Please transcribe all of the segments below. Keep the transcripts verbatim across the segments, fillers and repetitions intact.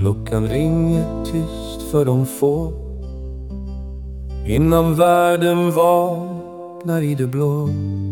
Klockan ringer tyst för de få, innan världen vaknar i det blå.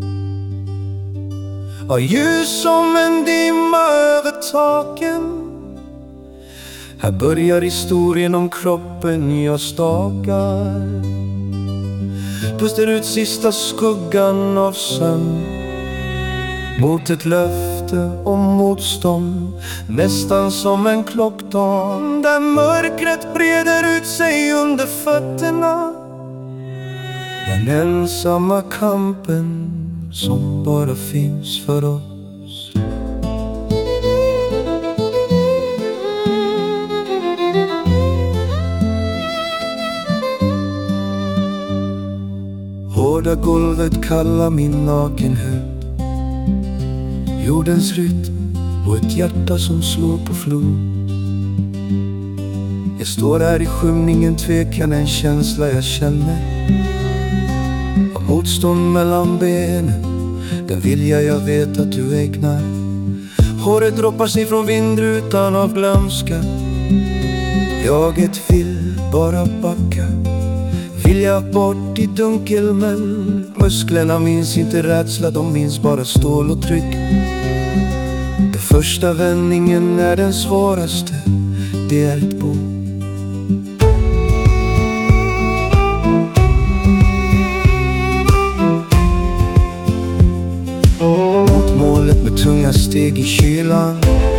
Har ljus som en dimma över taken. Här börjar historien om kroppen jag stakar. Pustar ut sista skuggan av sömn mot ett löfte om motstånd, nästan som en klockdan där mörkret breder ut sig under fötterna. Den ensamma kampen som bara finns för oss. Hårda golvet kallar min nakenhet, jordens rytm och ett hjärta som slår på flod. Jag står här i skymningen, tvekan en känsla jag känner. Av motstånd mellan benen, den vilja jag vet att du ägnar. Håret droppar sig från vindrutan av glömska. Jaget vill bara backa, vilja bort i dunkelmän. Musklerna minns inte rädsla, de minns bara stål och tryck. Den första vändningen är den svåraste, det är ett bo. Mot målet med tunga steg i kylan.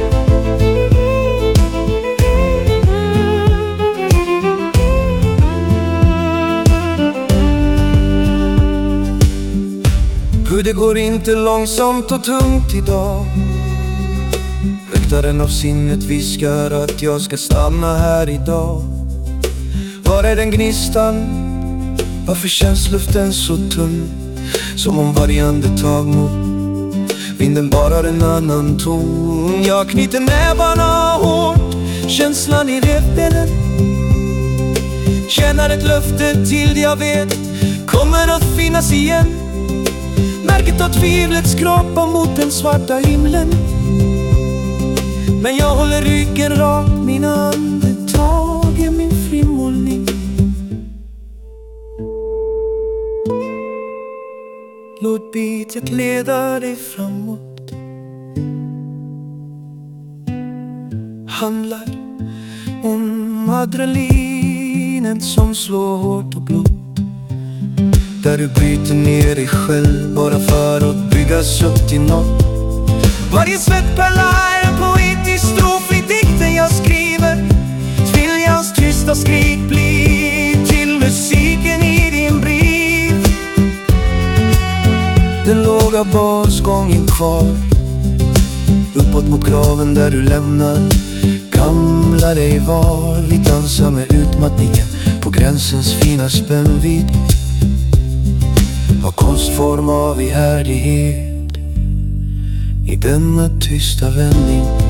Hur det går inte långsamt och tungt idag. Väktaren av sinnet viskar att jag ska stanna här idag. Var är den gnistan? Varför känns luften så tunn? Som om varje andetag mot vinden bara en annan ton. Jag knyter nävarna hårt, känslan i revbenen. Känner ett löfte till jag vet kommer att finnas igen. Märket av tvivlet skrapar mot den svarta himlen. Men jag håller ryggen rak, mina andetag är min frimålning. Låt bitet leda dig framåt. Handlar om adrenalinet som slår hårt och blått. Där du bryter ner dig själv bara för att byggas upp till något. Varje svettpärla är en poetisk strof i dikten jag skriver. Viljans tysta skrik blir till musiken i din brief. Den låga basgången kvar, uppåt mot graven där du lämnar gamla dig var. Vi dansar med utmattningen på gränsens fina spännvidd. Har konstform av ihärdighet i denna tysta vändning.